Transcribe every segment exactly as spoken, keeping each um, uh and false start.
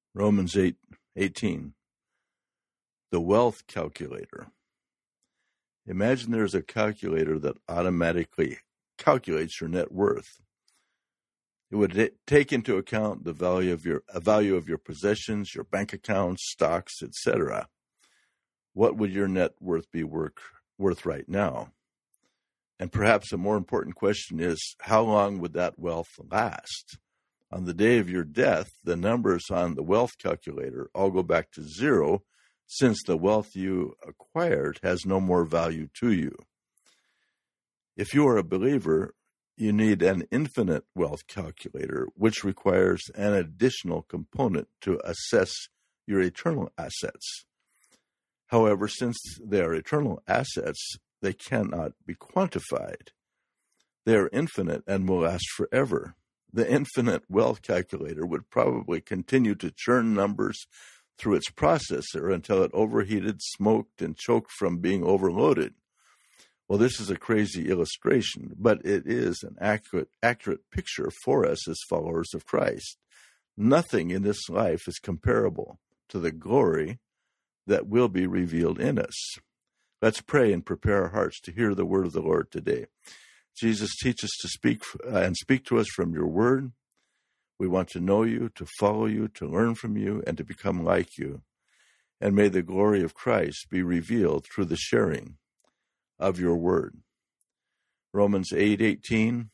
Romans eight eighteen, the wealth calculator. Imagine there's a calculator that automatically calculates your net worth. It would take into account the value of your a value of your possessions, your bank accounts, stocks, et cetera. What would your net worth be worth, worth right now? And perhaps a more important question is, how long would that wealth last? On the day of your death, the numbers on the wealth calculator all go back to zero, since the wealth you acquired has no more value to you. If you are a believer, you need an infinite wealth calculator, which requires an additional component to assess your eternal assets. However, since they are eternal assets, they cannot be quantified. They are infinite and will last forever. The infinite wealth calculator would probably continue to churn numbers through its processor until it overheated, smoked, and choked from being overloaded. Well, this is a crazy illustration, but it is an accurate, accurate picture for us as followers of Christ. Nothing in this life is comparable to the glory that will be revealed in us. Let's pray and prepare our hearts to hear the word of the Lord today. Jesus, teach us to speak uh, and speak to us from your word. We want to know you, to follow you, to learn from you, and to become like you. And may the glory of Christ be revealed through the sharing of your word. Romans eight eighteen,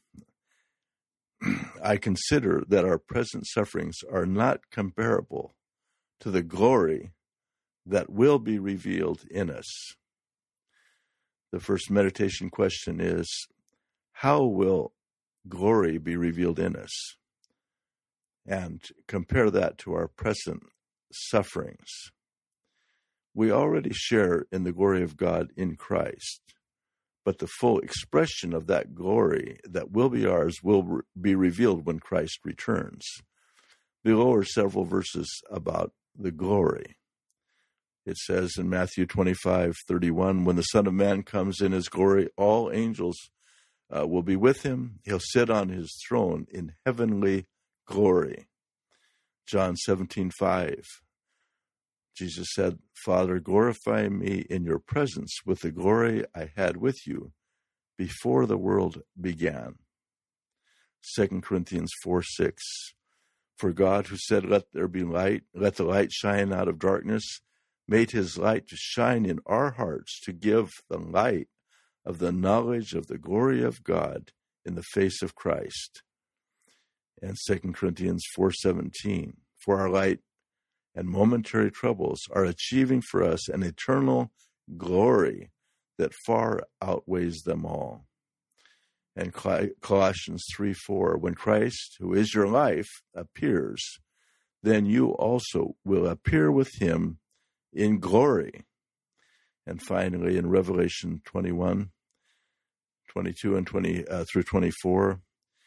I consider that our present sufferings are not comparable to the glory that will be revealed in us. The first meditation question is, how will glory be revealed in us? And compare that to our present sufferings. We already share in the glory of God in Christ, but the full expression of that glory that will be ours will re- be revealed when Christ returns. Below are several verses about the glory. It says in Matthew twenty-five thirty-one, when the Son of Man comes in his glory, all angels uh, will be with him. He'll sit on his throne in heavenly glory. John seventeen five, Jesus said, Father, glorify me in your presence with the glory I had with you before the world began. Second Corinthians four six, for God who said, let there be light, let the light shine out of darkness, made his light to shine in our hearts to give the light of the knowledge of the glory of God in the face of Christ. And Second Corinthians four seventeen, for our light and momentary troubles are achieving for us an eternal glory that far outweighs them all. And Colossians three four, when Christ, who is your life, appears, then you also will appear with him in glory. And finally, in Revelation twenty-one, twenty-two and twenty uh, through twenty-four,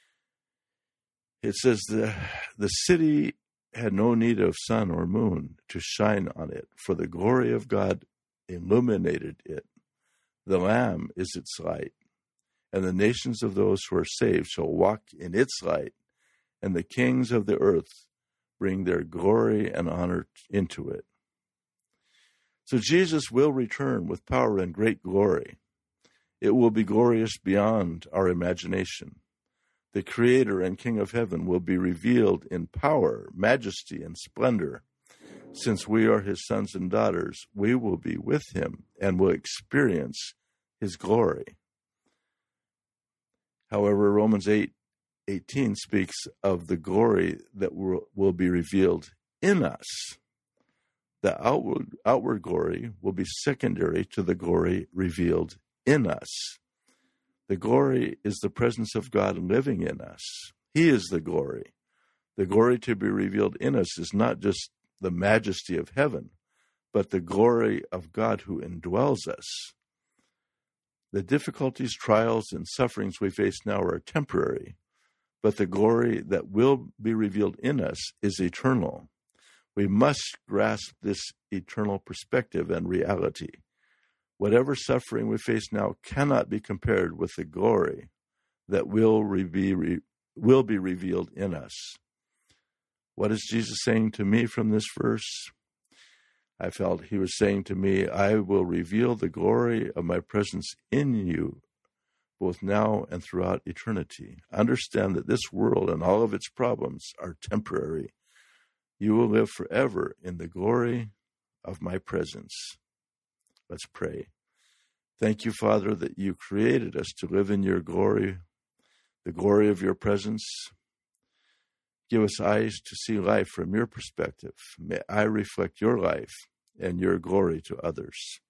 it says the the city had no need of sun or moon to shine on it, for the glory of God illuminated it. The Lamb is its light, and the nations of those who are saved shall walk in its light, and the kings of the earth bring their glory and honor into it. So Jesus will return with power and great glory. It will be glorious beyond our imagination. The Creator and King of heaven will be revealed in power, majesty, and splendor. Since we are his sons and daughters, we will be with him and will experience his glory. However, Romans eight eighteen speaks of the glory that will, will be revealed in us. The outward, outward glory will be secondary to the glory revealed in us. The glory is the presence of God living in us. He is the glory. The glory to be revealed in us is not just the majesty of heaven, but the glory of God who indwells us. The difficulties, trials, and sufferings we face now are temporary, but the glory that will be revealed in us is eternal. We must grasp this eternal perspective and reality. Whatever suffering we face now cannot be compared with the glory that will be, will be revealed in us. What is Jesus saying to me from this verse? I felt he was saying to me, I will reveal the glory of my presence in you, both now and throughout eternity. Understand that this world and all of its problems are temporary. You will live forever in the glory of my presence. Let's pray. Thank you, Father, that you created us to live in your glory, the glory of your presence. Give us eyes to see life from your perspective. May I reflect your life and your glory to others.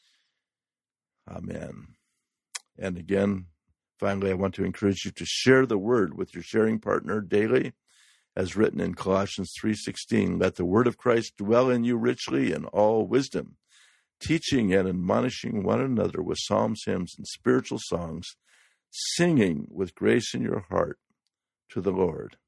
Amen. And again, finally, I want to encourage you to share the word with your sharing partner daily, as written in Colossians three sixteen. Let the word of Christ dwell in you richly in all wisdom, teaching and admonishing one another with psalms, hymns, and spiritual songs, singing with grace in your heart to the Lord.